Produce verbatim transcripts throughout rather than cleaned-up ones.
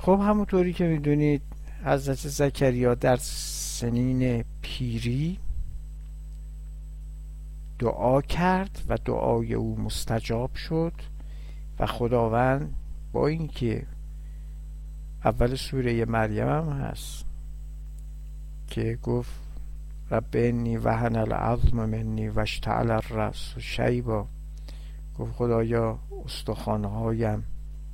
خب همونطوری که میدونید حضرت زکریا در سنین پیری دعا کرد و دعای او مستجاب شد و خداوند با اینکه اول سوره مریم هم هست که گفت رب انی وهن العظم منی واشتعل الرأس شیبا، گفت خدایا استخوان‌هایم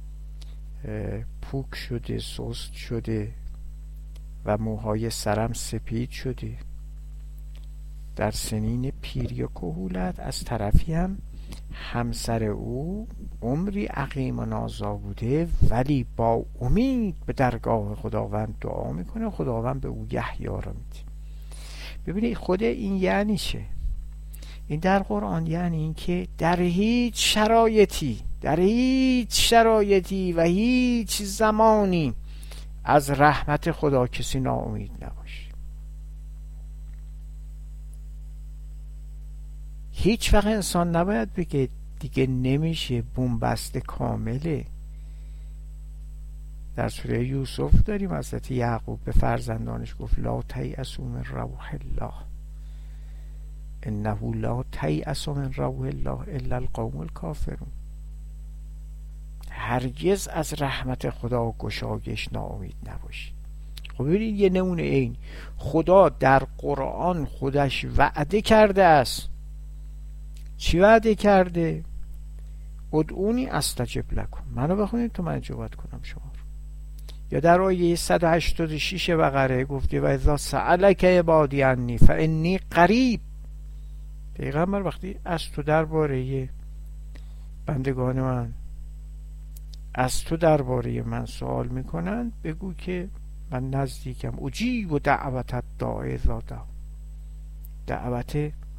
پوک شده، سست شده و موهای سرم سپید شده. در سنین پیری و کهولت از طرفی هم همسر او عمری عقیم و نازا بوده، ولی با امید به درگاه خداوند دعا میکنه، خداوند به او یحیی را میده. ببینید خود این یعنی چه؟ این در قرآن یعنی این که در هیچ شرایطی در هیچ شرایطی و هیچ زمانی از رحمت خدا کسی ناامید نباشه. هیچ وقت انسان نباید بگه دیگه نمیشه، بنبست کامله. در سوره یوسف داریم حضرت یعقوب به فرزندانش گفت لا تیأسوا من روح الله انه لا تیأس من روح الله الا القوم الکافرون. هرگز از رحمت خدا و گشایش ناامید نباشید. خب ببینید یه نمونه این خدا در قرآن خودش وعده کرده است. چی وعده کرده؟ ادعونی استجب لکم، منو بخونید تو من اجابت کنم شما رو. یا در آیه صد و هشتاد و شش بقره گفته و اذا سألک عبادی عنی فانی قریب. پیغمبر وقتی از تو درباره بندگان من از تو درباره من سوال میکنن بگو که من نزدیکم، اجیب و دعوت الداعی اذا دعا. دعوت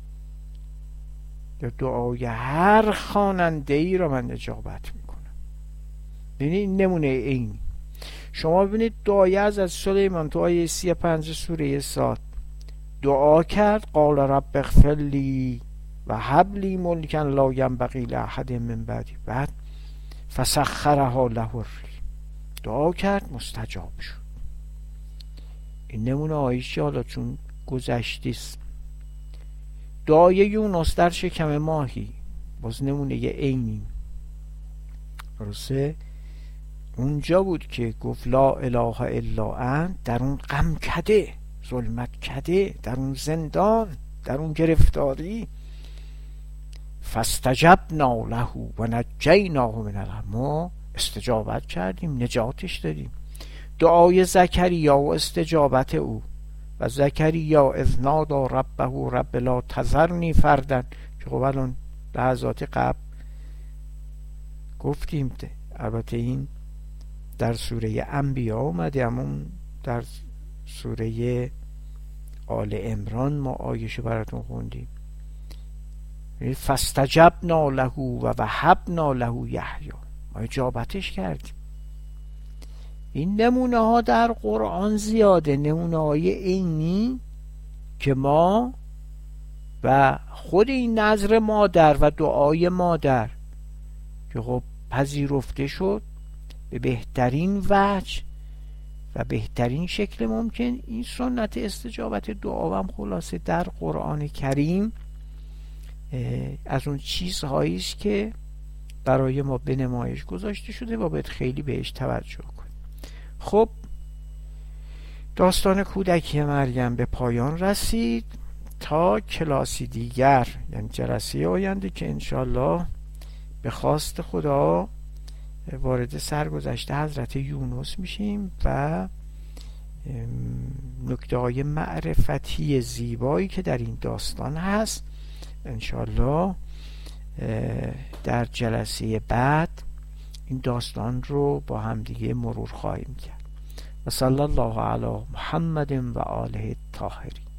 یا دعای هر خواننده ای را من اجابت میکنم. ببینید نمونه این شما ببینید دعای از سلیمان تو آیه سی و پنج سوره صاد دعا کرد قال رب اغفر لی و هب لی ملکا لا ینبغی لاحد من بعدی، بعد فسخرها له الریح، دعا کرد مستجاب شد. این نمونه آیشه حالا چون گذشتیست. دعای یونس در شکم ماهی باز نمونه یه عینی درسته، اونجا بود که گفت لا اله الا انت، در اون غم کده، ظلمت کده، در اون زندان، در اون گرفتاری، فاستجبنا له و نجیناه من الغم، استجابت کردیم نجاتش دادیم. دعای زکریا و استجابت او و زکریا اذ نادی ربه رب لا تذرنی فردا که خب الان لحظات قبل گفتیم، البته این در سوره انبیا اومده، همون در سوره آل عمران ما آیشو براتون خوندیم. فاستجبنا له و وهبنا له یحیی، ما اجابتش کردیم. این نمونه ها در قرآن زیاده، نمونه های اینی که ما و خود این نظر مادر و دعای مادر که خب پذیرفته شد به بهترین وجه و بهترین شکل ممکن. این سنت استجابت دعا هم خلاصه در قرآن کریم از اون چیزهایی است که برای ما به نمایش گذاشته شده و باید خیلی بهش توجه کنیم. خب داستان کودکی مریم به پایان رسید. تا کلاسی دیگر یعنی جلسه آینده که انشالله به خواست خدا وارد سرگذشت حضرت یونس میشیم و نکته های معرفتی زیبایی که در این داستان هست انشالله در جلسه بعد این داستان رو با هم دیگه مرور خواهیم کرد. و صلی الله علی محمد و آله الطاهرین.